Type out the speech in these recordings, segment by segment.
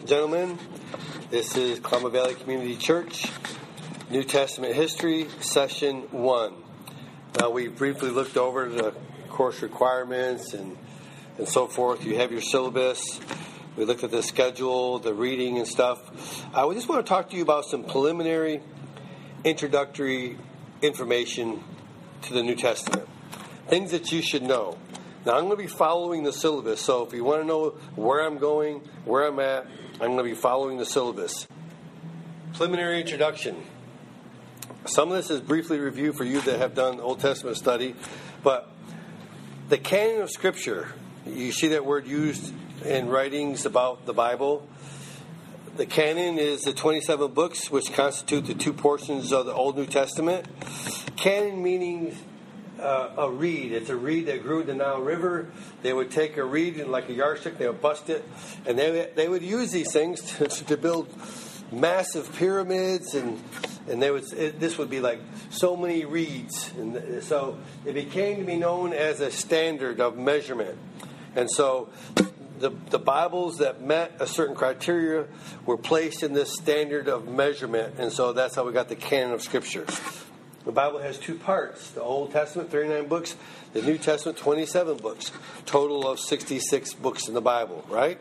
Gentlemen, this is Klamath Valley Community Church, New Testament History, Session 1. Now, we briefly looked over the course requirements and so forth. You have your syllabus. We looked at the schedule, the reading and stuff. We just want to talk to you about some preliminary, introductory information to the New Testament. Things that you should know. Now, I'm going to be following the syllabus, so if you want to know where I'm going, where I'm at, I'm going to be following the syllabus. Preliminary introduction. Some of this is briefly reviewed for you that have done Old Testament study, but the canon of Scripture, you see that word used in writings about the Bible. The canon is the 27 books which constitute the two portions of the Old New Testament. Canon meaning a reed. It's a reed that grew in the Nile River. They would take a reed and like a yardstick, they would bust it, and they would use these things to build massive pyramids, and this would be like so many reeds, and so it became to be known as a standard of measurement. And so the Bibles that met a certain criteria were placed in this standard of measurement, and so that's how we got the canon of Scripture. The Bible has two parts. The Old Testament, 39 books. The New Testament, 27 books. Total of 66 books in the Bible, right?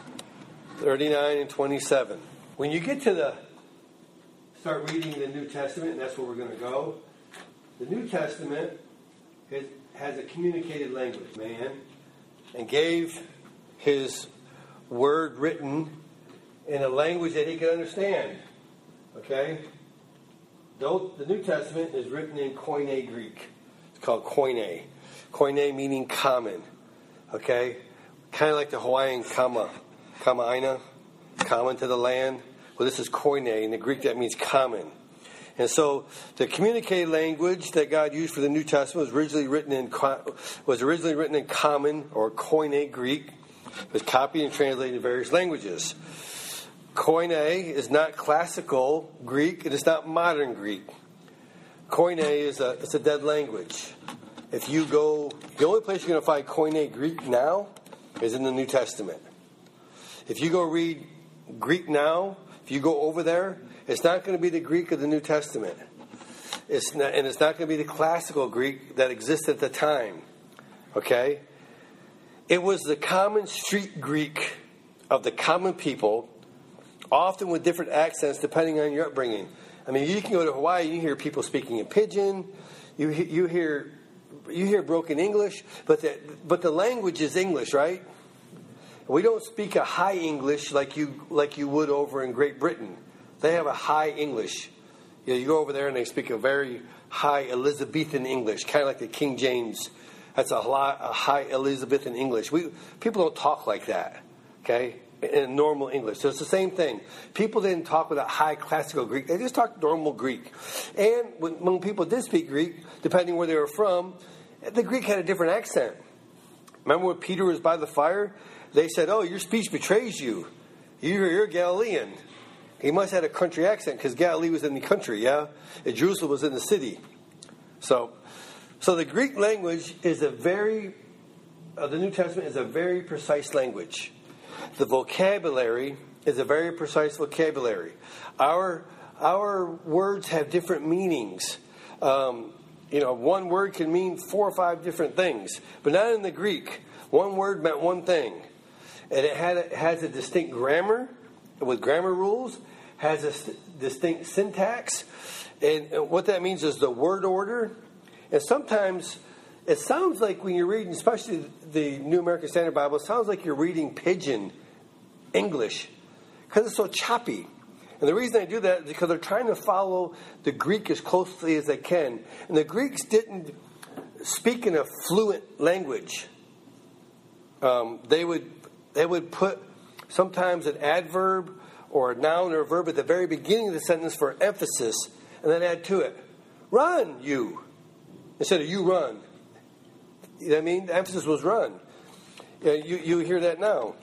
39 and 27. When you get to start reading the New Testament, and that's where we're going to go, the New Testament has a communicated language, man, and gave his word written in a language that he could understand, okay? The New Testament is written in Koine Greek. It's called Koine. Koine meaning common. Okay? Kind of like the Hawaiian kama'aina, common to the land. Well, this is Koine. In the Greek, that means common. And so the communicated language that God used for the New Testament was originally written in common or Koine Greek. It was copied and translated in various languages. Koine is not classical Greek. It is not modern Greek. Koine is a dead language. If you go, the only place you're going to find Koine Greek now is in the New Testament. If you go read Greek now, if you go over there, it's not going to be the Greek of the New Testament. It's not going to be the classical Greek that existed at the time. Okay? It was the common street Greek of the common people, often with different accents depending on your upbringing. I mean, you can go to Hawaii, you hear people speaking in Pidgin, you hear broken English, but the language is English, right? We don't speak a high English like you would over in Great Britain. They have a high English. You go over there and they speak a very high Elizabethan English, kind of like the King James. That's a high Elizabethan English. People don't talk like that, okay? In normal English. So it's the same thing. People didn't talk with a high classical Greek. They just talked normal Greek. And when people did speak Greek, depending where they were from, the Greek had a different accent. Remember when Peter was by the fire? They said, "Oh, your speech betrays you. You're a Galilean." He must have had a country accent because Galilee was in the country, yeah? And Jerusalem was in the city. So the Greek language is the New Testament is a very precise language. The vocabulary is a very precise vocabulary. Our words have different meanings. One word can mean 4 or 5 different things, but not in the Greek. One word meant one thing, and it has a distinct grammar with grammar rules, has a distinct syntax, and what that means is the word order. And sometimes it sounds like when you're reading, especially the New American Standard Bible, it sounds like you're reading Pidgin English because it's so choppy. And the reason they do that is because they're trying to follow the Greek as closely as they can. And the Greeks didn't speak in a fluent language. They would put sometimes an adverb or a noun or a verb at the very beginning of the sentence for emphasis, and then add to it, "Run, you," instead of "you run." You know what I mean? The emphasis was run. You hear that now.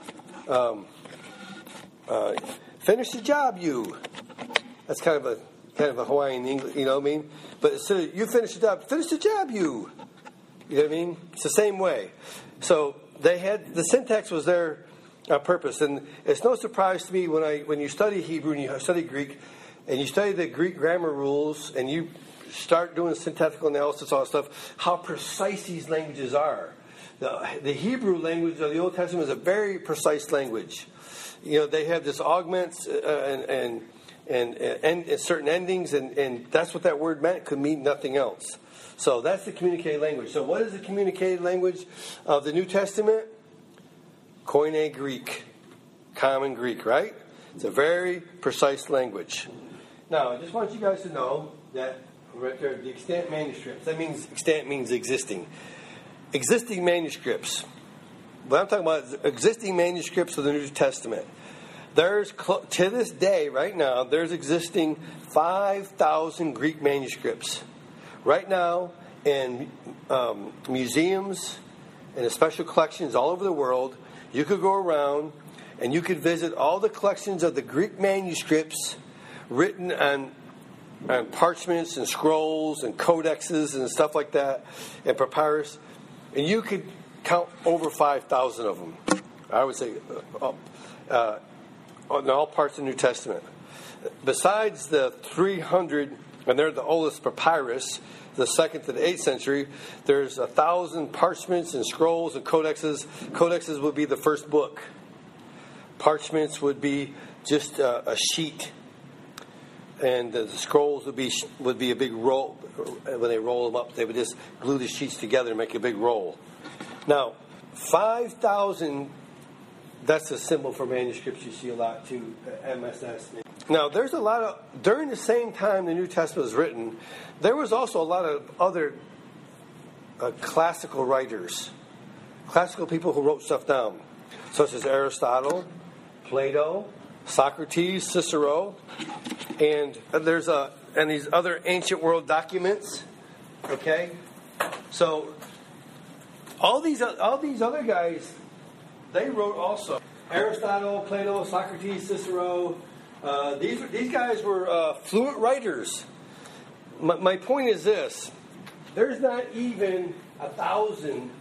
Finish the job, you. That's kind of a Hawaiian English, you know what I mean? But instead of you finish the job, you. You know what I mean? It's the same way. So they had, the syntax was there On purpose. And it's no surprise to me when you study Hebrew and you study Greek, and you study the Greek grammar rules, and you start doing syntactical analysis, all that stuff, how precise these languages are. The Hebrew language of the Old Testament is a very precise language. They have this augments and certain endings, and that's what that word meant. It could mean nothing else. So that's the communicated language. So what is the communicated language of the New Testament? Koine Greek. Common Greek, right? It's a very precise language. Now, I just want you guys to know that right there, the extant manuscripts. That means extant means existing. Existing manuscripts. What I'm talking about is existing manuscripts of the New Testament. There's, to this day, right now, there's existing 5,000 Greek manuscripts. Right now, in museums and in special collections all over the world, you could go around and you could visit all the collections of the Greek manuscripts written on parchments and scrolls and codexes and stuff like that, and papyrus, and you could count over 5,000 of them. I would say in all parts of the New Testament. Besides the 300, and they're the oldest papyrus, the 2nd to the 8th century, there's 1,000 parchments and scrolls and codexes. Codexes would be the first book. Parchments would be just a sheet. And the scrolls would be a big roll. When they roll them up, they would just glue the sheets together and make a big roll. Now, 5,000, that's a symbol for manuscripts you see a lot too, MSS. Now, there's a lot of, during the same time the New Testament was written, there was also a lot of other classical writers, classical people who wrote stuff down, such as Aristotle, Plato, Socrates, Cicero, and there's and these other ancient world documents. Okay, so all these other guys, they wrote also. Aristotle, Plato, Socrates, Cicero. These guys were fluent writers. My point is this: there's not even 1,000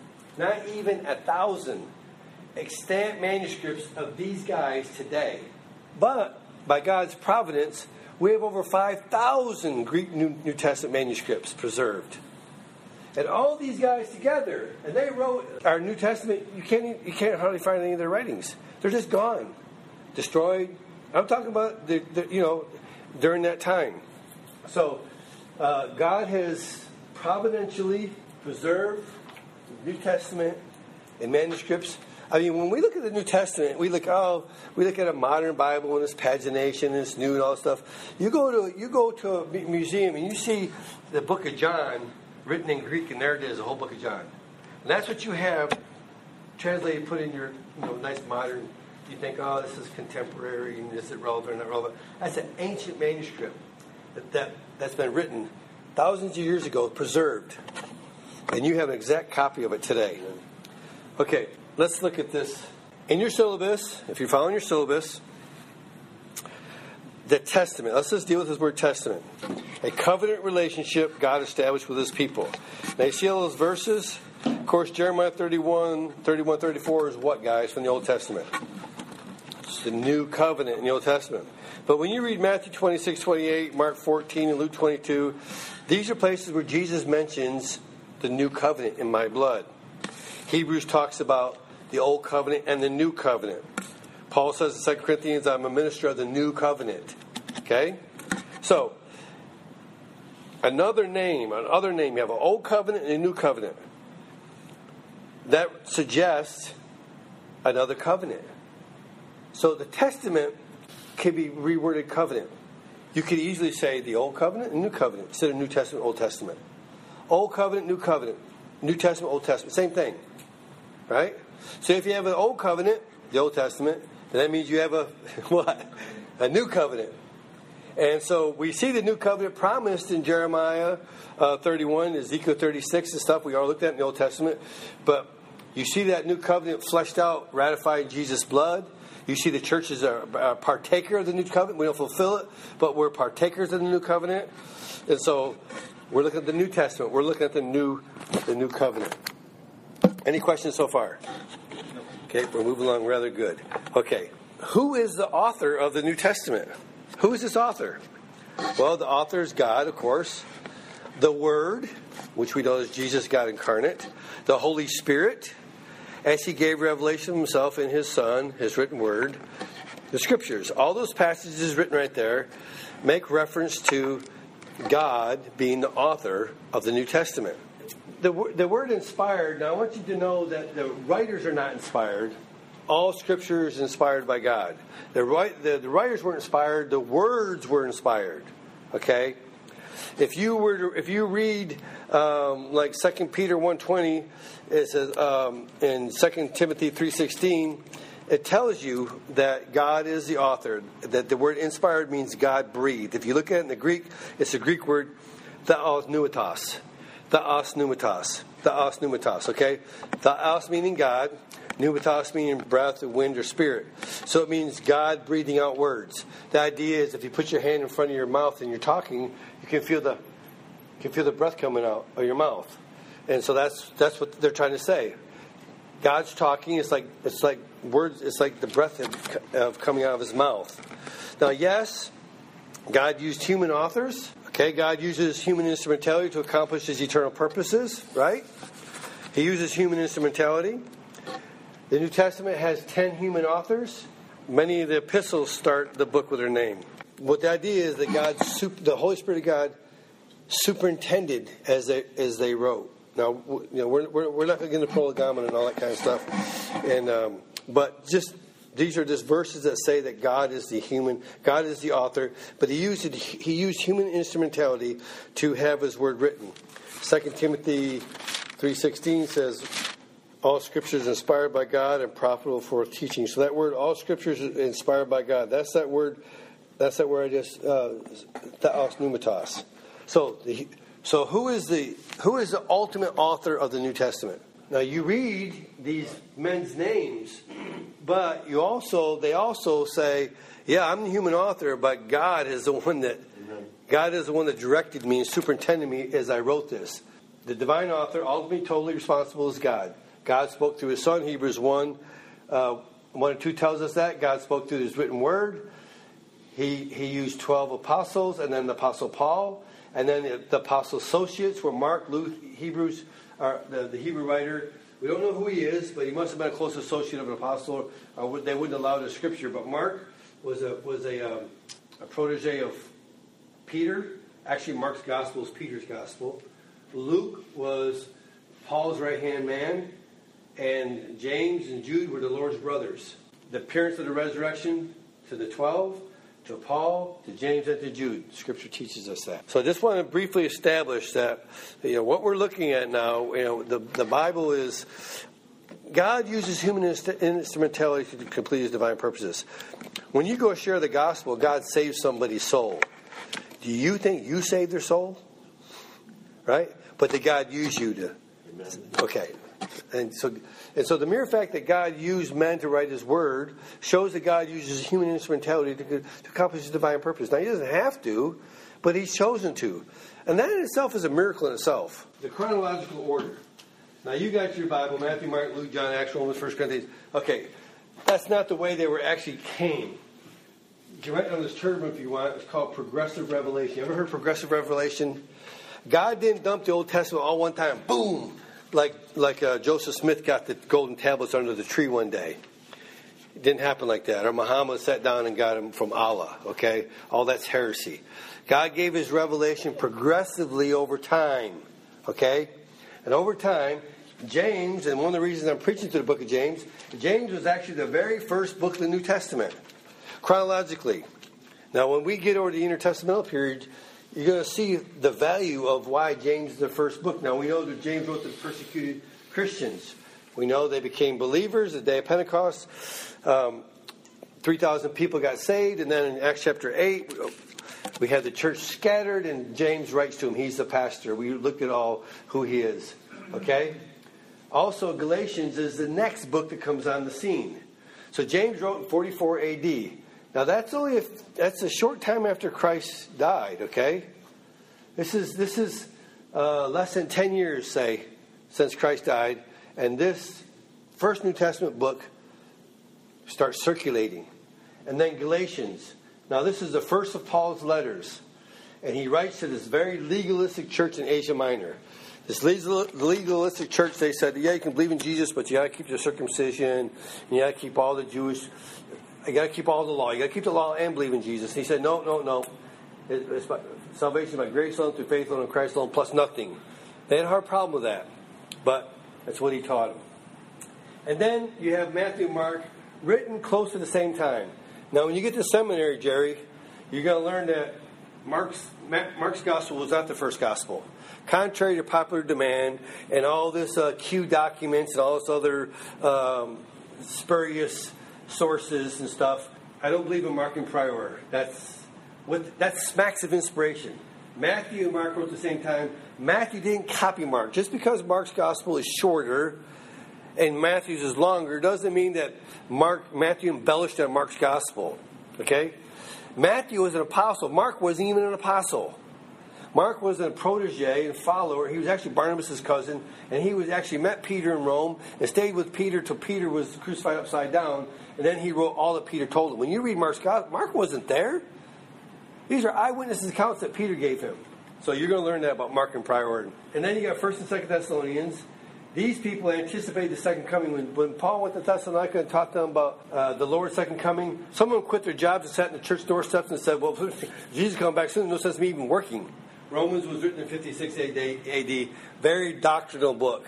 extant manuscripts of these guys today. But by God's providence, we have over 5,000 Greek New Testament manuscripts preserved. And all these guys together, and they wrote our New Testament. You can't hardly find any of their writings. They're just gone, destroyed. I'm talking about during that time. So God has providentially preserved the New Testament in manuscripts. I mean, when we look at the New Testament, we look at a modern Bible and this pagination and it's new and all that stuff. You go to a museum and you see the Book of John written in Greek, and there it is, the whole Book of John. And that's what you have translated, put in your nice modern. You think, this is contemporary and is it relevant or not relevant? That's an ancient manuscript that's been written thousands of years ago, preserved, and you have an exact copy of it today. Okay. Let's look at this. In your syllabus, if you're following your syllabus, the testament. Let's just deal with this word testament. A covenant relationship God established with his people. Now you see all those verses? Of course, Jeremiah 31, 34 is what, guys, from the Old Testament? It's the new covenant in the Old Testament. But when you read Matthew 26, 28, Mark 14, and Luke 22, these are places where Jesus mentions the new covenant in my blood. Hebrews talks about the old covenant and the new covenant. Paul says in 2 Corinthians, I'm a minister of the new covenant. Okay? So, another name, you have an old covenant and a new covenant. That suggests another covenant. So the testament can be reworded covenant. You could easily say the old covenant and new covenant instead of New Testament, Old Testament. Old covenant, New Testament, Old Testament, same thing. Right? So if you have an old covenant, the Old Testament, then that means you have a new covenant. And so we see the new covenant promised in Jeremiah 31, Ezekiel 36 and stuff we all looked at in the Old Testament. But you see that new covenant fleshed out, ratified in Jesus' blood. You see the church is a partaker of the new covenant. We don't fulfill it, but we're partakers of the new covenant. And so we're looking at the New Testament. We're looking at the new covenant. Any questions so far? Okay, we're moving along rather good. Okay, who is the author of the New Testament? Who is this author? Well, the author is God, of course. The Word, which we know is Jesus, God incarnate. The Holy Spirit, as He gave revelation of Himself in His Son, His written Word. The Scriptures, all those passages written right there, make reference to God being the author of the New Testament. The word inspired, now I want you to know that the writers are not inspired. All Scripture is inspired by God. The writers weren't inspired, the words were inspired. Okay? If you read like 2 Peter 1:20, it says in 2 Timothy 3:16, it tells you that God is the author. That the word inspired means God breathed. If you look at it in the Greek, it's the Greek word theos pneumatos. Theos pneumatos. Theos pneumatos. Okay? Theos meaning God. Pneumatos meaning breath, or wind, or spirit. So it means God breathing out words. The idea is if you put your hand in front of your mouth and you're talking, you can feel the breath coming out of your mouth. And so that's what they're trying to say. God's talking. It's like words. It's like the breath of coming out of His mouth. Now, yes, God used human authors. Okay, God uses human instrumentality to accomplish His eternal purposes. Right? He uses human instrumentality. The New Testament has 10 human authors. Many of the epistles start the book with their name. What the idea is that the Holy Spirit of God superintended as they wrote. Now, we're not going to prolegomena and all that kind of stuff, but these are just verses that say that God is the author, but He used human instrumentality to have His word written. 2 Timothy 3:16 says, all Scripture is inspired by God and profitable for teaching. So that word, all Scripture is inspired by God. That's that word I just theos pneumatos. So who is the ultimate author of the New Testament? Now you read these men's names, but they also say, yeah, I'm the human author, but God is the one that directed me and superintended me as I wrote this. The divine author, ultimately totally responsible, is God. God spoke through His Son. Hebrews 1 and 2 tells us that. God spoke through His written word. He used 12 apostles, and then the Apostle Paul, and then the apostle associates were Mark, Luke, Hebrews, the Hebrew writer. We don't know who he is, but he must have been a close associate of an apostle. They wouldn't allow it in Scripture. But Mark was a protege of Peter. Actually, Mark's gospel is Peter's gospel. Luke was Paul's right-hand man. And James and Jude were the Lord's brothers. The appearance of the resurrection to the 12, to Paul, to James, and to Jude. Scripture teaches us that. So I just want to briefly establish that what we're looking at now, the Bible is, God uses human instrumentality to complete His divine purposes. When you go share the gospel, God saves somebody's soul. Do you think you saved their soul? Right? But did God use you to? Amen. Okay. And so the mere fact that God used men to write His word shows that God uses human instrumentality to accomplish His divine purpose. Now, He doesn't have to, but He's chosen to. And that in itself is a miracle in itself. The chronological order. Now, you got your Bible, Matthew, Mark, Luke, John, Acts, Romans, 1 Corinthians. Okay, that's not the way they were actually came. You can write on this turban if you want. It's called progressive revelation. You ever heard progressive revelation? God didn't dump the Old Testament all one time. Boom! Like Joseph Smith got the golden tablets under the tree one day. It didn't happen like that. Or Muhammad sat down and got them from Allah. Okay? All that's heresy. God gave His revelation progressively over time. Okay? And over time, James, and one of the reasons I'm preaching to the book of James was actually the very first book of the New Testament. Chronologically. Now, when we get over the intertestamental period, you're going to see the value of why James is the first book. Now, we know that James wrote to the persecuted Christians. We know they became believers the day of Pentecost. 3,000 people got saved. And then in Acts chapter 8, we had the church scattered, and James writes to him. He's the pastor. We looked at all who he is. Okay? Also, Galatians is the next book that comes on the scene. So James wrote in 44 AD. Now that's a short time after Christ died, okay? This is less than 10 years, say, since Christ died, and this first New Testament book start circulating. And then Galatians. Now, this is the first of Paul's letters. And he writes to this very legalistic church in Asia Minor. This legalistic church, they said, yeah, you can believe in Jesus, but you got to keep your circumcision. And you got to keep all the Jewish... You got to keep all the law. You got to keep the law and believe in Jesus. He said, no. It's by, salvation by grace alone, through faith alone, in Christ alone, plus nothing. They had a hard problem with that. But that's what he taught them. And then you have Matthew and Mark written close to the same time. Now, when you get to seminary, Jerry, you're going to learn that Mark's gospel was not the first gospel. Contrary to popular demand and all this Q documents and all this other spurious sources and stuff, I don't believe in Mark and prior. That smacks of inspiration. Matthew and Mark wrote at the same time. Matthew didn't copy Mark. Just because Mark's gospel is shorter and Matthew's is longer doesn't mean that Matthew embellished on Mark's gospel. Okay? Matthew was an apostle. Mark wasn't even an apostle. Mark was a protege and follower. He was actually Barnabas' cousin, and he was actually met Peter in Rome and stayed with Peter till Peter was crucified upside down, and then he wrote all that Peter told him. When you read Mark's gospel, Mark wasn't there. These are eyewitness accounts that Peter gave him. So you're going to learn that about Mark and priority. And then you got 1st and 2nd Thessalonians. These people anticipated the second coming. When Paul went to Thessalonica and taught them about the Lord's second coming, some of them quit their jobs and sat in the church doorsteps and said, well, Jesus coming back soon, no sense in me even working. Romans was written in 56 AD. Very doctrinal book.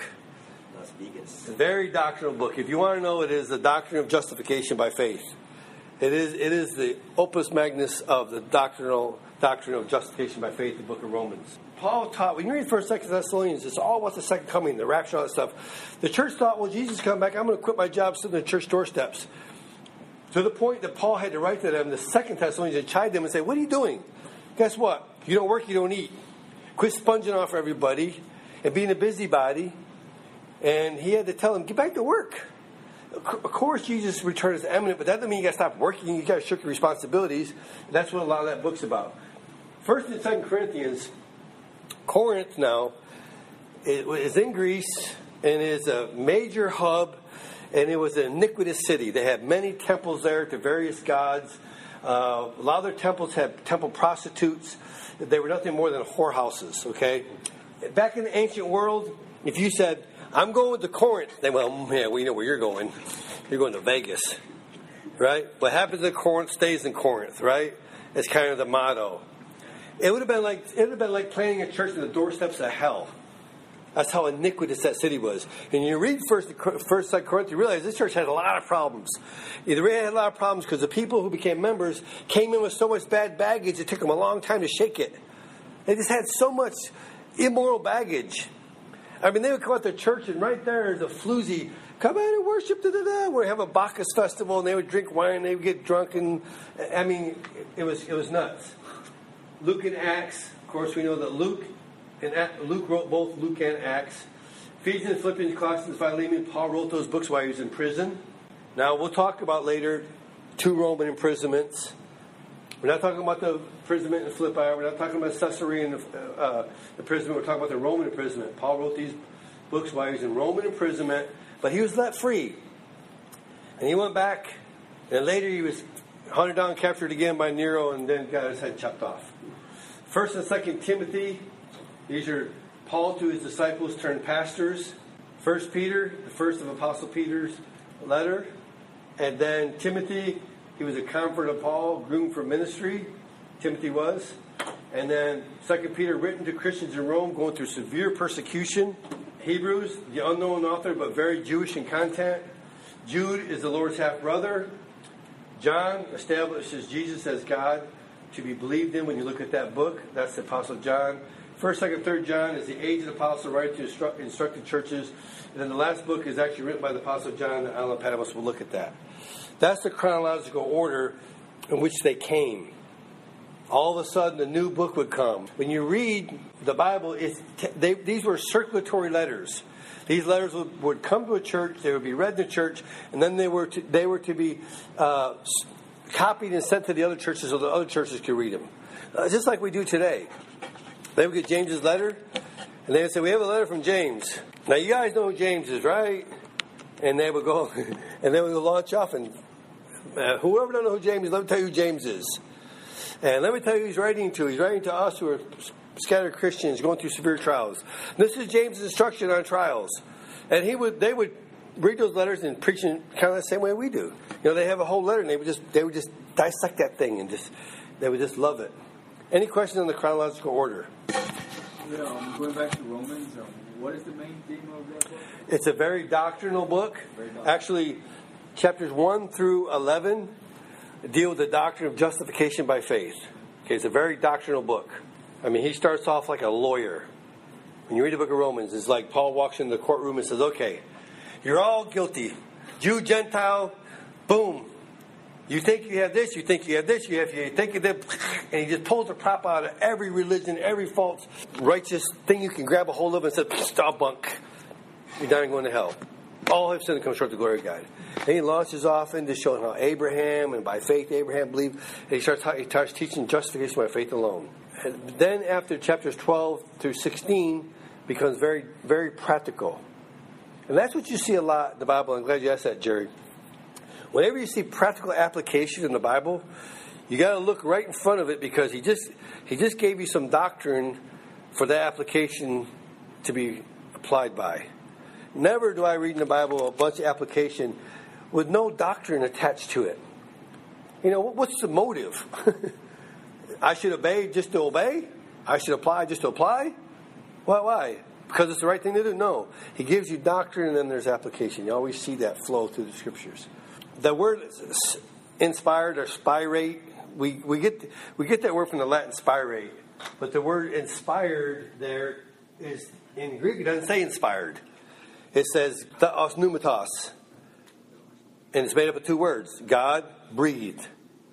It's a very doctrinal book. If you want to know, it is the doctrine of justification by faith. It is the opus magnus of the doctrine of justification by faith, the book of Romans. Paul taught, when you read 1st, 2nd Thessalonians, it's all about the second coming, the rapture, all that stuff. The church thought, well, Jesus come back, I'm going to quit my job sitting in the church doorsteps. To the point that Paul had to write to them, the 2nd Thessalonians, and chide them and say, what are you doing? Guess what? You don't work, you don't eat. Quit sponging off everybody and being a busybody. And he had to tell them, get back to work. Of course, Jesus' return is imminent, but that doesn't mean you got to stop working. You got to shirk your responsibilities. And that's what a lot of that book's about. 1st and 2nd Corinthians, Corinth now is in Greece and is a major hub, and it was an iniquitous city. They had many temples there to various gods. A lot of their temples had temple prostitutes. They were nothing more than whorehouses, okay? Back in the ancient world, if you said, I'm going to Corinth, they went, yeah, we know where you're going. You're going to Vegas, right? What happens in Corinth stays in Corinth, right? It's kind of the motto. It would have been like planting a church on the doorsteps of hell. That's how iniquitous that city was. And you read First 2nd Corinthians, you realize this church had a lot of problems. They really had a lot of problems because the people who became members came in with so much bad baggage, it took them a long time to shake it. They just had so much immoral baggage. I mean, they would come out to church, and right there is a floozy, come out and worship, we have a Bacchus festival, and they would drink wine, they would get drunk, and I mean, it was nuts. Luke and Acts, of course, we know that Luke wrote both Luke and Acts. Ephesians, Philippians, Colossians, Philemon, Paul wrote those books while he was in prison. Now, we'll talk about later 2 Roman imprisonments. We're not talking about the imprisonment in Philippi. We're not talking about Caesarea imprisonment. We're talking about the Roman imprisonment. Paul wrote these books while he was in Roman imprisonment, but he was let free. And he went back, and later he was hunted down, captured again by Nero, and then got his head chopped off. 1st and 2nd Timothy, these are Paul to his disciples turned pastors. 1 Peter, the first of Apostle Peter's letter. And then Timothy, he was a convert of Paul, groomed for ministry. Timothy was. And then 2 Peter, written to Christians in Rome, going through severe persecution. Hebrews, the unknown author, but very Jewish in content. Jude is the Lord's half-brother. John establishes Jesus as God to be believed in when you look at that book. That's the Apostle John. 1st, 2nd, 3rd John is the aged apostle writing to instruct the churches. And then the last book is actually written by the Apostle John, and Alan Patmos will look at that. That's the chronological order in which they came. All of a sudden, a new book would come. When you read the Bible, these were circulatory letters. These letters would come to a church, they would be read in the church, and then they were to be copied and sent to the other churches so the other churches could read them. Just like we do today. They would get James's letter, and they would say, we have a letter from James. Now, you guys know who James is, right? And they would go, and they would launch off and Whoever don't know who James is, let me tell you who James is. And let me tell you who he's writing to. He's writing to us who are scattered Christians going through severe trials. This is James' instruction on trials. And they would read those letters and preach in kind of the same way we do. They have a whole letter and they would just dissect that thing and they would just love it. Any questions on the chronological order? Going back to Romans, what is the main theme of that book? It's a very doctrinal book. Actually, chapters 1 through 11 deal with the doctrine of justification by faith. Okay, it's a very doctrinal book. I mean, he starts off like a lawyer. When you read the book of Romans, it's like Paul walks into the courtroom and says, okay, you're all guilty. Jew, Gentile, boom. You think you have this, you think you have this, you think of that, and he just pulls the prop out of every religion, every false, righteous thing you can grab a hold of and says, stop bunk. You're not going to hell. All have sinned and come short of the glory of God. And he launches off into showing how Abraham, and by faith Abraham believed, and he starts teaching justification by faith alone. And then after chapters 12 through 16 becomes very, very practical. And that's what you see a lot in the Bible. I'm glad you asked that, Jerry. Whenever you see practical application in the Bible, you got to look right in front of it because he just gave you some doctrine for that application to be applied by. Never do I read in the Bible a bunch of application with no doctrine attached to it. What's the motive? I should obey just to obey? I should apply just to apply? Why? Because it's the right thing to do? No. He gives you doctrine and then there's application. You always see that flow through the Scriptures. The word inspired or spirate, we get that word from the Latin spirate, but the word inspired there is in Greek. It doesn't say inspired. It says theos pneumatos, and it's made up of two words: God breathed.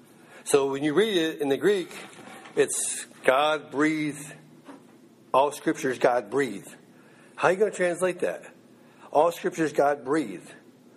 So when you read it in the Greek, it's God breathed. All Scriptures God breathed. How are you going to translate that? All Scriptures God breathed.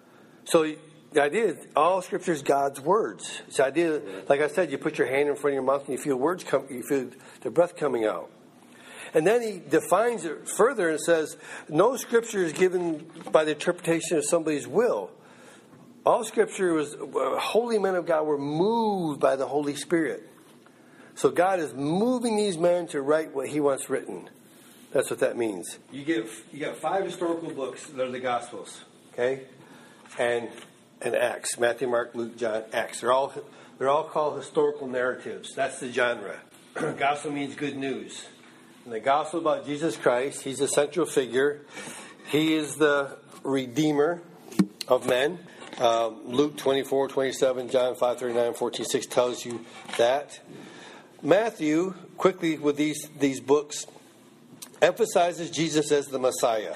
So the idea is all Scripture is God's words. It's the idea, like I said, you put your hand in front of your mouth and you feel words come, you feel the breath coming out. And then he defines it further and says, no Scripture is given by the interpretation of somebody's will. All Scripture was, holy men of God were moved by the Holy Spirit. So God is moving these men to write what He wants written. That's what that means. You got 5 historical books that are the Gospels, okay, and Acts: Matthew, Mark, Luke, John, Acts. They're all called historical narratives. That's the genre. Gospel means good news. And the gospel about Jesus Christ, He's the central figure. He is the Redeemer of men. Luke 24:27, John 5:39, 14:6 tells you that. Matthew, quickly with these books, emphasizes Jesus as the Messiah.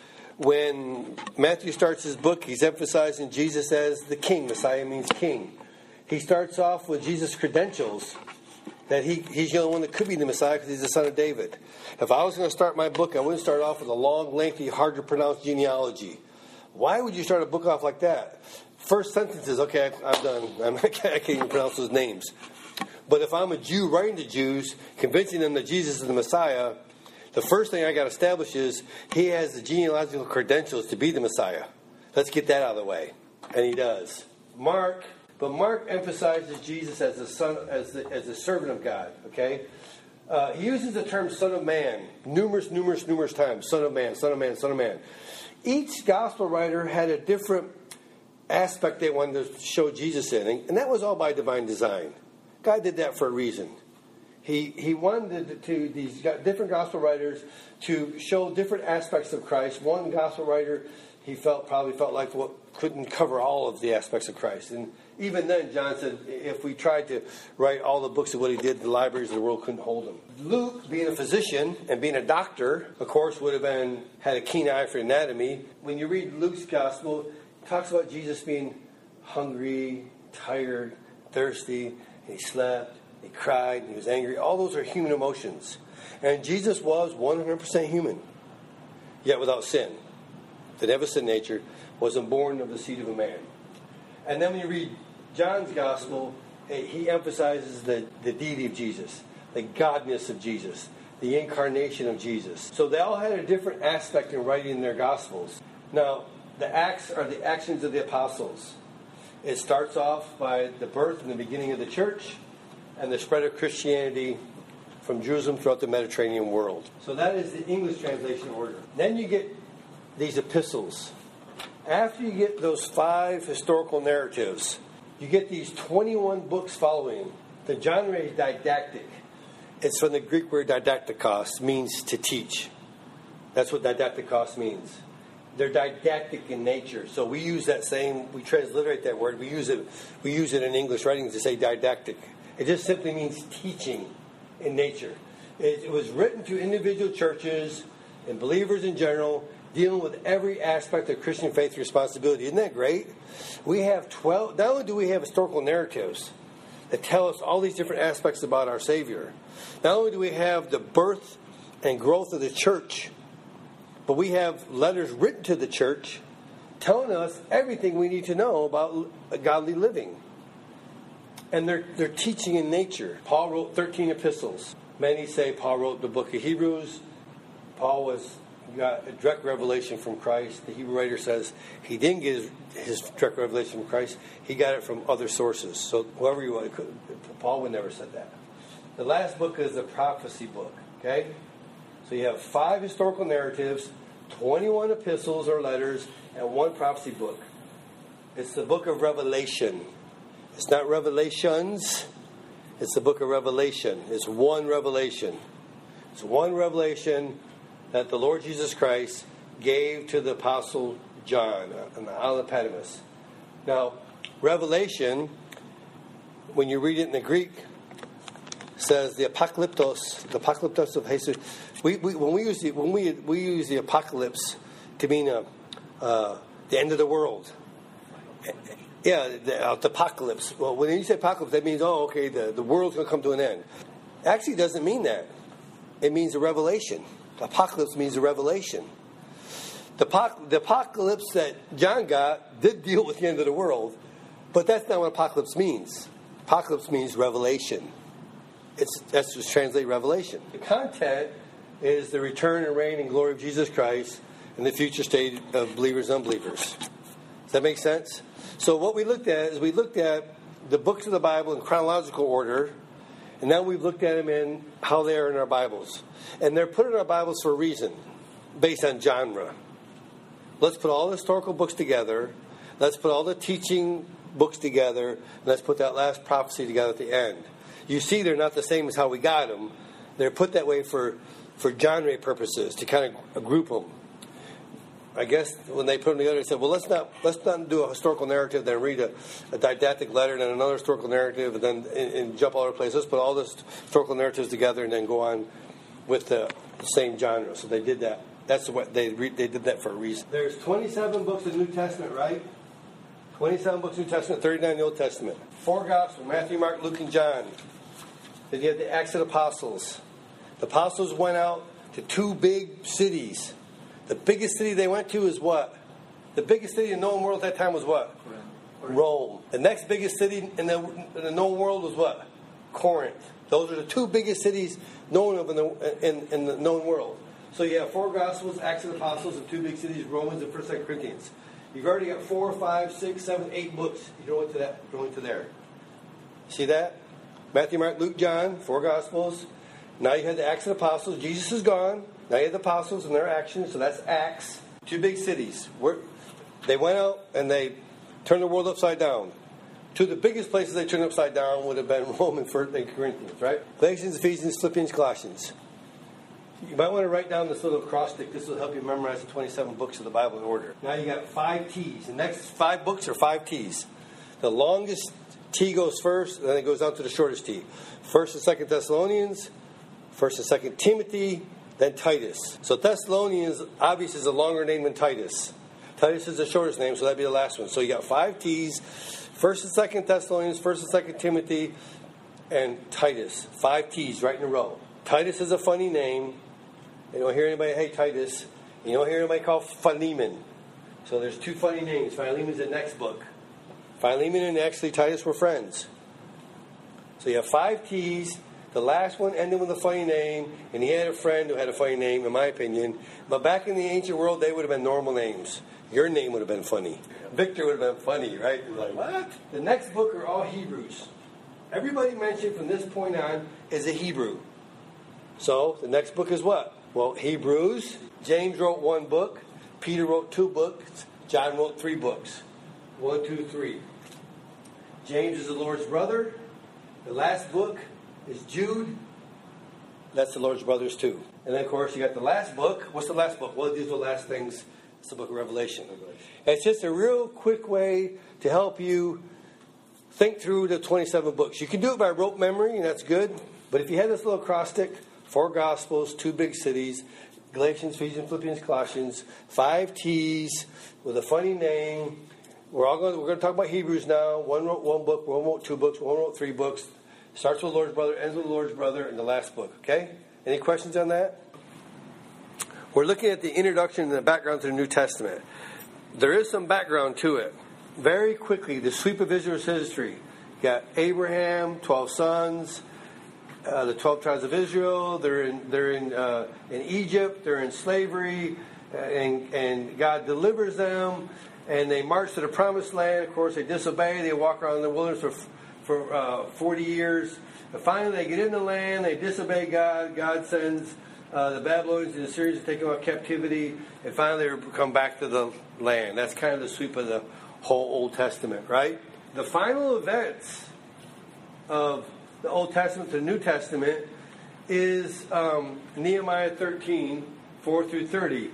When Matthew starts his book, he's emphasizing Jesus as the King. Messiah means King. He starts off with Jesus' credentials, that he's the only one that could be the Messiah because he's the son of David. If I was going to start my book, I wouldn't start off with a long, lengthy, hard-to-pronounce genealogy. Why would you start a book off like that? First sentence is, okay, I'm done. I can't even pronounce those names. But if I'm a Jew writing to Jews, convincing them that Jesus is the Messiah, the first thing I got to establish is he has the genealogical credentials to be the Messiah. Let's get that out of the way. And he does. Mark emphasizes Jesus as the son, as the servant of God. Okay, he uses the term "son of man" numerous times. Son of man, son of man, son of man. Each gospel writer had a different aspect they wanted to show Jesus in, and that was all by divine design. God did that for a reason. He wanted these different gospel writers to show different aspects of Christ. One gospel writer, probably felt like couldn't cover all of the aspects of Christ. And even then, John said, if we tried to write all the books of what he did, the libraries of the world couldn't hold them. Luke, being a physician and being a doctor, of course, would have had a keen eye for anatomy. When you read Luke's gospel, it talks about Jesus being hungry, tired, thirsty, and he slept. He cried, and he was angry. All those are human emotions. And Jesus was 100% human, yet without sin. That never sin nature, wasn't born of the seed of a man. And then when you read John's gospel, he emphasizes the deity of Jesus, the godness of Jesus, the incarnation of Jesus. So they all had a different aspect in writing their gospels. Now, the Acts are the actions of the apostles. It starts off by the birth and the beginning of the church and the spread of Christianity from Jerusalem throughout the Mediterranean world. So that is the English translation order. Then you get these epistles. After you get those 5 historical narratives, you get these 21 books following. The genre is didactic. It's from the Greek word didaktikos, means to teach. That's what didaktikos means. They're didactic in nature. So we use that same, we transliterate that word. We use it in English writing to say didactic. It just simply means teaching in nature. It was written to individual churches and believers in general, dealing with every aspect of Christian faith and responsibility. Isn't that great? We have 12, not only do we have historical narratives that tell us all these different aspects about our Savior, not only do we have the birth and growth of the church, but we have letters written to the church telling us everything we need to know about godly living. And they're teaching in nature. Paul wrote 13 epistles. Many say Paul wrote the book of Hebrews. Paul got a direct revelation from Christ. The Hebrew writer says he didn't get his direct revelation from Christ. He got it from other sources. So whoever you want, Paul would never said that. The last book is the prophecy book. Okay? So you have 5 historical narratives, 21 epistles or letters, and 1 prophecy book. It's the book of Revelation. It's not Revelations. It's the book of Revelation. It's one revelation. It's one revelation that the Lord Jesus Christ gave to the Apostle John on the island of Patmos. Now, Revelation, when you read it in the Greek, says the apocalyptos of Jesus. When we use the apocalypse to mean the end of the world. Yeah, the apocalypse. Well, when you say apocalypse, that means, the world's going to come to an end. Actually, it doesn't mean that. It means a revelation. Apocalypse means a revelation. The apocalypse that John got did deal with the end of the world, but that's not what apocalypse means. Apocalypse means revelation. That's just translate revelation. The content is the return and reign and glory of Jesus Christ and the future state of believers and unbelievers. Does that make sense? So what we looked at is we looked at the books of the Bible in chronological order, and now we've looked at them in how they are in our Bibles. And they're put in our Bibles for a reason, based on genre. Let's put all the historical books together. Let's put all the teaching books together. And let's put that last prophecy together at the end. You see, they're not the same as how we got them. They're put that way for genre purposes, to kind of group them. I guess when they put them together, they said, well, let's not do a historical narrative, then read a didactic letter, then another historical narrative, and then and jump all over the place. Let's put all the historical narratives together and then go on with the same genre. So they did that. That's what they did that for a reason. There's 27 books of the New Testament, right? 27 books of the New Testament, 39 in the Old Testament. 4 Gospels, Matthew, Mark, Luke, and John. Then you have the Acts of the Apostles. The apostles went out to 2 big cities. The biggest city they went to is what? The biggest city in the known world at that time was what? Rome. The next biggest city in the known world was what? Corinth. Those are the 2 biggest cities known of in the known world. So you have 4 Gospels, Acts of the Apostles, and 2 big cities, Romans and 1st, 2nd Corinthians. You've already got 4, 5, 6, 7, 8 books. You go into that. Go into there. See that? Matthew, Mark, Luke, John, 4 Gospels. Now you have the Acts of the Apostles. Jesus is gone. Now you have the apostles and their actions. So that's Acts. 2 big cities. They went out and they turned the world upside down. 2 of the biggest places they turned upside down would have been Rome and 1st and Corinthians, right? Galatians, Ephesians, Philippians, Colossians. You might want to write down this little acrostic. This will help you memorize the 27 books of the Bible in order. Now you got 5 T's. The next 5 books are 5 T's. The longest T goes first, and then it goes down to the shortest T. 1st and 2nd Thessalonians, 1st and 2nd Timothy, then Titus. So Thessalonians, obviously, is a longer name than Titus. Titus is the shortest name, so that'd be the last one. So you got 5 T's. 1st and 2nd Thessalonians, 1st and 2nd Timothy, and Titus. 5 T's right in a row. Titus is a funny name. You don't hear anybody, hey, Titus. You don't hear anybody called Philemon. So there's 2 funny names. Philemon's the next book. Philemon and actually Titus were friends. So you have 5 T's. The last one ended with a funny name, and he had a friend who had a funny name, in my opinion. But back in the ancient world, they would have been normal names. Your name would have been funny. Victor would have been funny, right? He was like, what? The next book are all Hebrews. Everybody mentioned from this point on is a Hebrew. So the next book is what? Well, Hebrews. James wrote 1 book. Peter wrote 2 books. John wrote 3 books. 1, 2, 3. James is the Lord's brother. The last book is Jude. That's the Lord's brothers too. And then, of course, you got the last book. What's the last book? Well, these are the last things. It's the book of Revelation. It's just a real quick way to help you think through the 27 books. You can do it by rote memory, and that's good. But if you had this little acrostic, 4 Gospels, 2 big cities, Galatians, Ephesians, Philippians, Colossians, 5 T's with a funny name. We're going to talk about Hebrews now. One wrote 1 book, one wrote 2 books, one wrote 3 books. Starts with the Lord's brother, ends with the Lord's brother, and the last book. Okay? Any questions on that? We're looking at the introduction and the background to the New Testament. There is some background to it. Very quickly, the sweep of Israel's history. You got Abraham, 12 sons, the 12 tribes of Israel. They're in Egypt. They're in slavery, and God delivers them. And they march to the Promised Land. Of course, they disobey. They walk around in the wilderness for 40 years. And finally, they get in the land. They disobey God. God sends the Babylonians and the Assyrians to take them out of captivity. And finally, they come back to the land. That's kind of the sweep of the whole Old Testament, right? The final events of the Old Testament to the New Testament is Nehemiah 13, 4 through 30.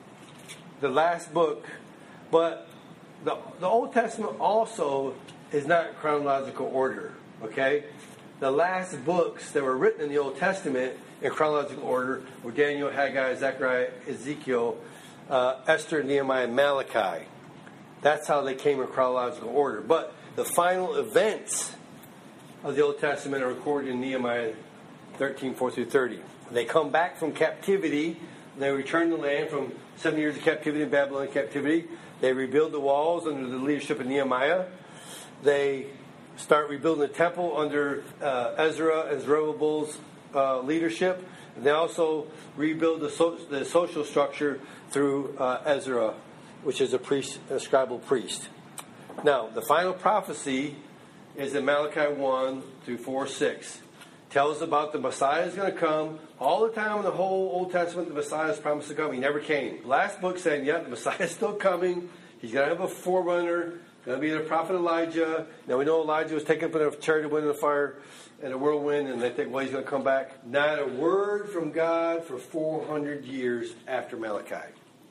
The last book. But the Old Testament also is not in chronological order, okay? The last books that were written in the Old Testament in chronological order were Daniel, Haggai, Zechariah, Ezekiel, Esther, Nehemiah, and Malachi. That's how they came in chronological order. But the final events of the Old Testament are recorded in Nehemiah 13, 4 through 30. They come back from captivity. They return to the land from 7 years of captivity in Babylonian captivity. They rebuild the walls under the leadership of Nehemiah. They start rebuilding the temple under Ezra and Zerubbabel's leadership. And they also rebuild the social structure through Ezra, which is a scribal priest. Now, the final prophecy is in Malachi 1 through 4:6. Tells about the Messiah is going to come. All the time in the whole Old Testament, the Messiah is promised to come. He never came. Last book said, yeah, the Messiah is still coming. He's going to have a forerunner. Going to be the prophet Elijah. Now we know Elijah was taken up in a chariot of wind and fire and a whirlwind, and they think, well, he's going to come back. Not a word from God for 400 years after Malachi.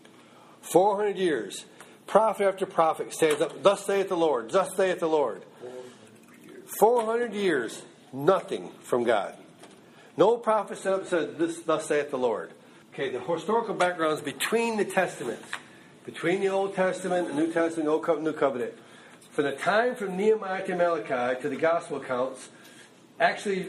400 years. Prophet after prophet stands up. Thus saith the Lord. Thus saith the Lord. 400 years. Nothing from God. No prophet stood up and said, this, thus saith the Lord. Okay, the historical background is between the testaments. Between the Old Testament, the New Testament, the Old Covenant, New Covenant. From the time from Nehemiah to Malachi to the Gospel accounts, actually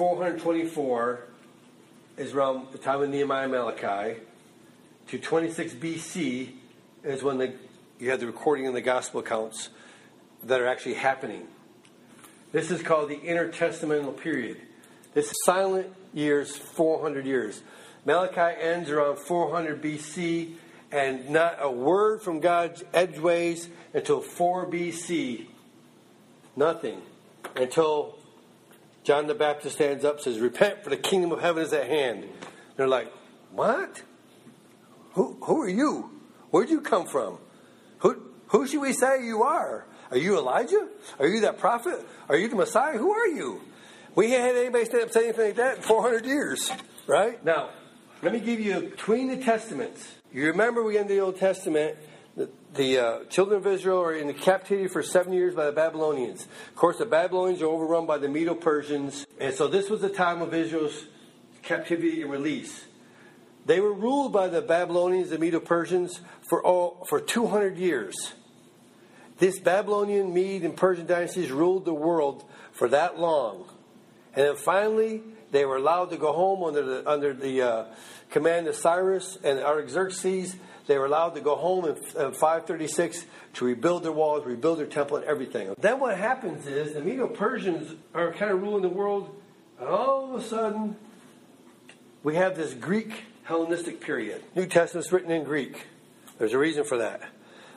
424 is around the time of Nehemiah and Malachi, to 26 BC is when you have the recording in the Gospel accounts that are actually happening. This is called the intertestamental period. This is silent years, 400 years. Malachi ends around 400 BC, and not a word from God's edgeways until 4 BC. Nothing. Until John the Baptist stands up and says, repent, for the kingdom of heaven is at hand. They're like, what? Who are you? Where'd you come from? Who should we say you are? Are you Elijah? Are you that prophet? Are you the Messiah? Who are you? We haven't had anybody stand up and say anything like that in 400 years. Right? Now, let me give you between the testaments. You remember we end the Old Testament, the children of Israel are in the captivity for 7 years by the Babylonians. Of course, the Babylonians are overrun by the Medo-Persians. And so this was the time of Israel's captivity and release. They were ruled by the Babylonians, the Medo-Persians, for 200 years. This Babylonian, Mede, and Persian dynasties ruled the world for that long. And then finally, they were allowed to go home under the command of Cyrus and Artaxerxes. They were allowed to go home in 536 to rebuild their walls, rebuild their temple, and everything. Then what happens is the Medo-Persians are kind of ruling the world, and all of a sudden, we have this Greek Hellenistic period. New Testament's written in Greek. There's a reason for that.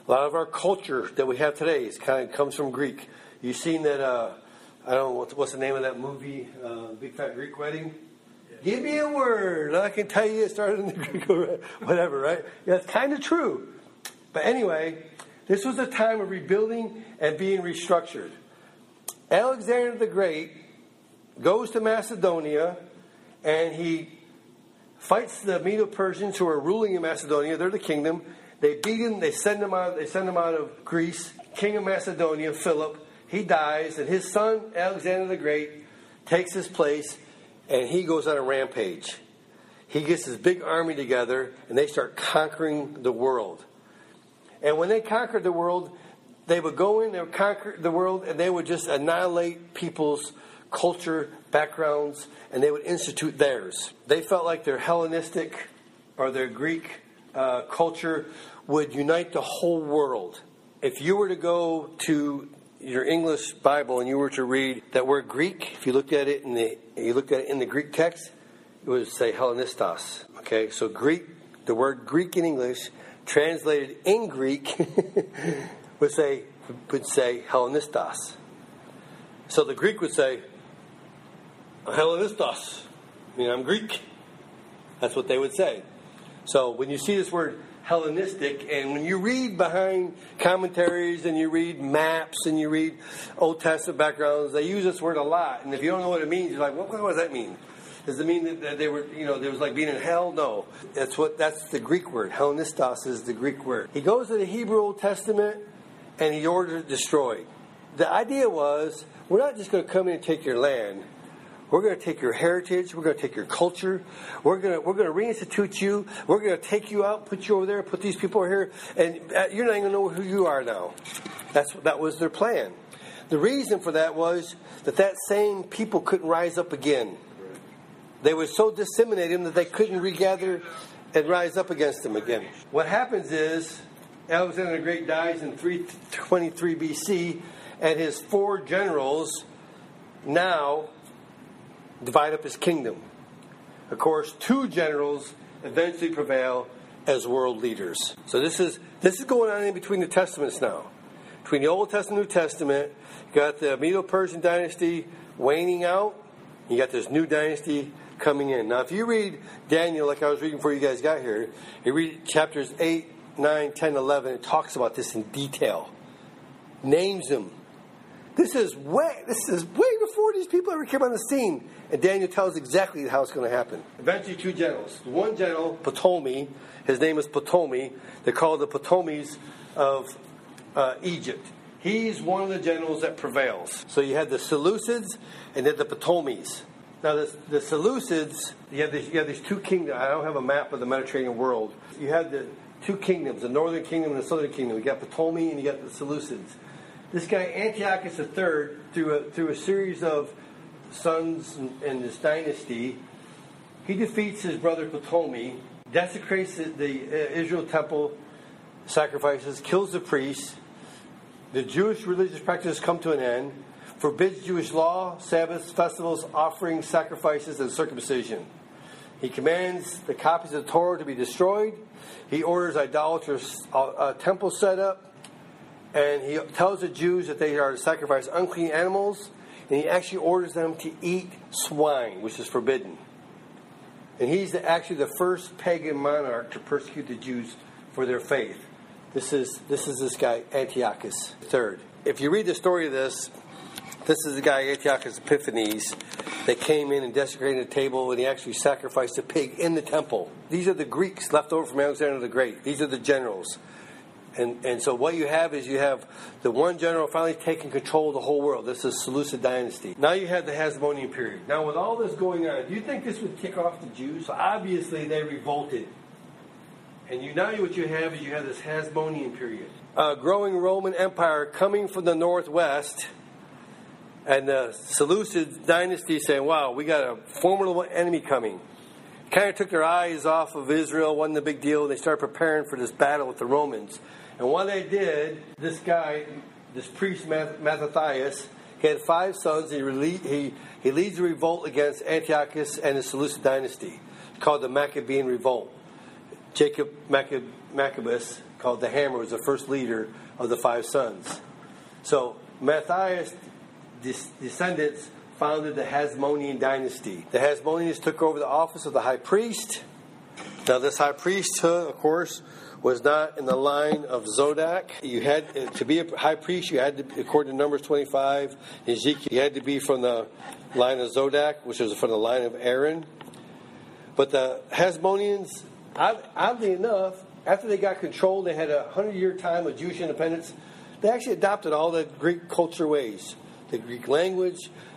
A lot of our culture that we have today comes from Greek. You've seen that, I don't know, what's the name of that movie, Big Fat Greek Wedding? Yeah. Give me a word. I can tell you it started in the Greek, whatever, right? Yeah, it's kind of true. But anyway, this was a time of rebuilding and being restructured. Alexander the Great goes to Macedonia, and he fights the Medo-Persians who are ruling in Macedonia. They're the kingdom. They beat him. They send him out of Greece. King of Macedonia, Philip, he dies, and his son Alexander the Great takes his place, and he goes on a rampage. He gets his big army together, and they start conquering the world. And when they conquered the world, they would go in, they would conquer the world, and they would just annihilate people's culture, backgrounds, and they would institute theirs. They felt like their Hellenistic or their Greek culture would unite the whole world. If you were to go to your English Bible and you were to read that word Greek, if you looked at it in the Greek text, it would say Hellenistos. Okay, so Greek, the word Greek in English, translated in Greek, would say Hellenistos. So the Greek would say Hellenistos. I'm Greek. That's what they would say. So when you see this word Hellenistic, and when you read behind commentaries and you read maps and you read Old Testament backgrounds, they use this word a lot. And if you don't know what it means, you're like, what does that mean? Does it mean that they were, there was like being in hell? No. That's the Greek word. Hellenistos is the Greek word. He goes to the Hebrew Old Testament and he ordered it destroyed. The idea was, we're not just going to come in and take your land. We're going to take your heritage. We're going to take your culture. We're going to reinstitute you. We're going to take you out, put you over there, put these people over here, and you're not even going to know who you are now. That was their plan. The reason for that was that same people couldn't rise up again. They were so disseminated that they couldn't regather and rise up against them again. What happens is Alexander the Great dies in 323 BC, and his 4 generals now divide up his kingdom. Of course, 2 generals eventually prevail as world leaders. So this is going on in between the Testaments now. Between the Old Testament and New Testament, you got the Medo-Persian dynasty waning out. You got this new dynasty coming in. Now, if you read Daniel, like I was reading before you guys got here, you read chapters 8, 9, 10, 11, it talks about this in detail. Names them. This is way before these people ever came on the scene. And Daniel tells exactly how it's going to happen. Eventually, 2 generals. One general, Ptolemy, his name is Ptolemy. They're called the Ptolemies of Egypt. He's one of the generals that prevails. So you had the Seleucids and then the Ptolemies. Now, the Seleucids, you have these 2 kingdoms. I don't have a map of the Mediterranean world. You have the 2 kingdoms, the northern kingdom and the southern kingdom. You got Ptolemy and you got the Seleucids. This guy, Antiochus III, through a series of sons in this dynasty, he defeats his brother Ptolemy, desecrates the Israel temple sacrifices, kills the priests. The Jewish religious practices come to an end, forbids Jewish law, Sabbaths, festivals, offerings, sacrifices, and circumcision. He commands the copies of the Torah to be destroyed. He orders idolatrous temples set up. And he tells the Jews that they are to sacrifice unclean animals. And he actually orders them to eat swine, which is forbidden. And he's actually the first pagan monarch to persecute the Jews for their faith. This is this guy, Antiochus III. If you read the story of this is the guy, Antiochus Epiphanes, that came in and desecrated the table, and he actually sacrificed a pig in the temple. These are the Greeks left over from Alexander the Great. These are the generals. And so what you have is the one general finally taking control of the whole world. This is Seleucid dynasty. Now you have the Hasmonean period. Now with all this going on, do you think this would tick off the Jews? So obviously they revolted. And what you have is this Hasmonean period. A growing Roman Empire coming from the northwest, and the Seleucid dynasty saying, wow, we got a formidable enemy coming. Kind of took their eyes off of Israel, wasn't a big deal. They started preparing for this battle with the Romans. And while they did, this guy, this priest Mattathias, he had 5 sons. He leads a revolt against Antiochus and the Seleucid dynasty. It's called the Maccabean Revolt. Jacob Maccabeus called the Hammer, was the first leader of the 5 sons. So Matthias' descendants founded the Hasmonean dynasty. The Hasmoneans took over the office of the high priest. Now this high priesthood, of course, was not in the line of Zodok. You had to be a high priest. You had to, according to Numbers 25, Ezekiel, you had to be from the line of Zodok, which was from the line of Aaron. But the Hasmoneans, oddly enough, after they got control, they had a 100-year time of Jewish independence. They actually adopted all the Greek culture ways, the Greek language.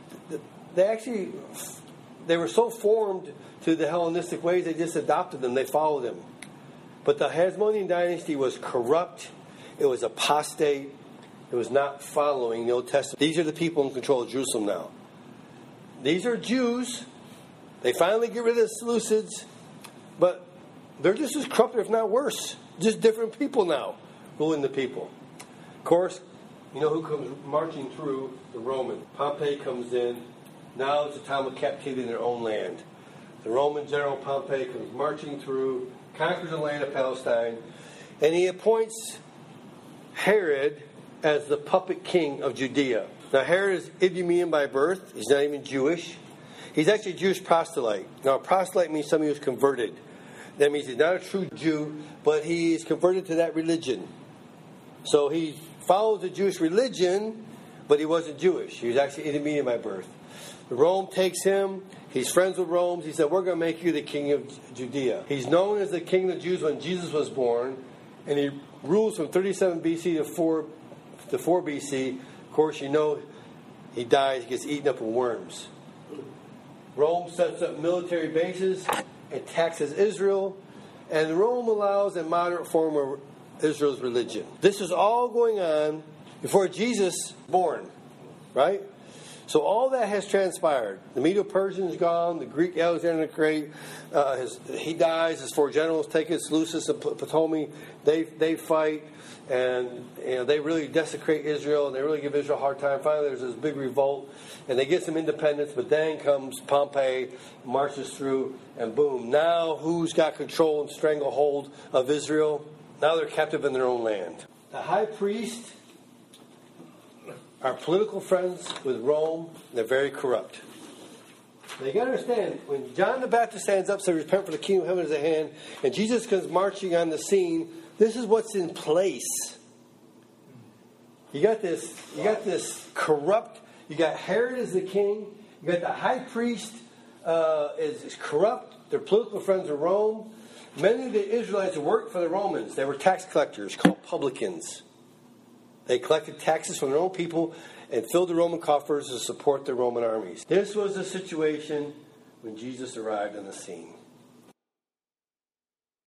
They were so formed to the Hellenistic ways, they just adopted them. They followed them. But the Hasmonean dynasty was corrupt. It was apostate. It was not following the Old Testament. These are the people in control of Jerusalem now. These are Jews. They finally get rid of the Seleucids, but they're just as corrupt, if not worse. Just different people now ruling the people. Of course, you know who comes marching through? The Roman. Pompey comes in. Now it's a time of captivity in their own land. The Roman general Pompey comes marching through, conquers the land of Palestine, and he appoints Herod as the puppet king of Judea. Now Herod is Idumean by birth. He's not even Jewish. He's actually a Jewish proselyte. Now a proselyte means somebody who's converted. That means he's not a true Jew, but he's converted to that religion. So he follows the Jewish religion, but he wasn't Jewish. He was actually Idumean by birth. Rome takes him. He's friends with Rome. He said, we're going to make you the king of Judea. He's known as the king of the Jews when Jesus was born, and he rules from 37 BC to 4 BC. Of course, you know he dies, he gets eaten up with worms. Rome sets up military bases and taxes Israel, and Rome allows a moderate form of Israel's religion. This is all going on before Jesus was born, right? So all that has transpired. The Medo-Persian is gone. The Greek Alexander the Great, he dies. His 4 generals take it. Seleucus and Ptolemy, they fight, and they really desecrate Israel, and they really give Israel a hard time. Finally, there's this big revolt, and they get some independence. But then comes Pompey, marches through, and boom! Now who's got control and stranglehold of Israel? Now they're captive in their own land. The high priest are political friends with Rome. They're very corrupt. Now you got to understand, when John the Baptist stands up and says, repent for the kingdom of heaven is at hand, and Jesus comes marching on the scene, this is what's in place. You got this corrupt, you got Herod as the king, you got the high priest is corrupt, they're political friends of Rome. Many of the Israelites worked for the Romans. They were tax collectors called publicans. They collected taxes from their own people and filled the Roman coffers to support the Roman armies. This was the situation when Jesus arrived on the scene.